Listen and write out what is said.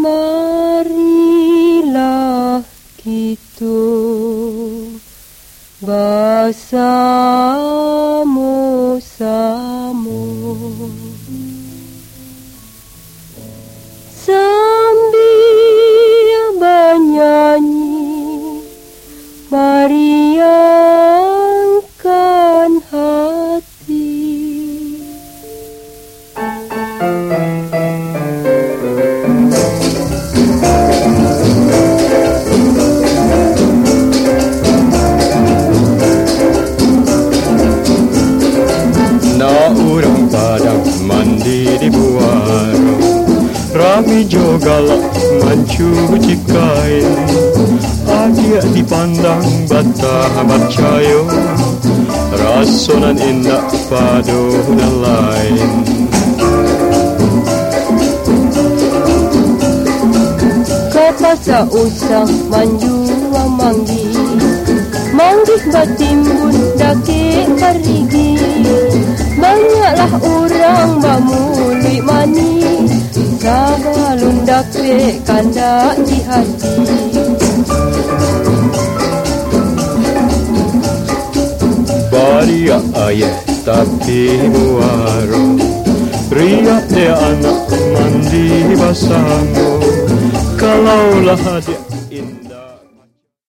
Marilah kita bersama-sama sambil bernyanyi, meriahkan hati. Nak urang padang mandi di buaro, rami jogalak mencuci kain. Adia dipandang bata bercayo, rasonan indah padunan lain. Kepasa usah manjua manggi, manggis batimbun dake parigi. Banyaklah orang bamului mani, sabalun dake kandak di hati. Baria ayah tapi muaro, riak dia anak mandi bersama. Kalaulah dia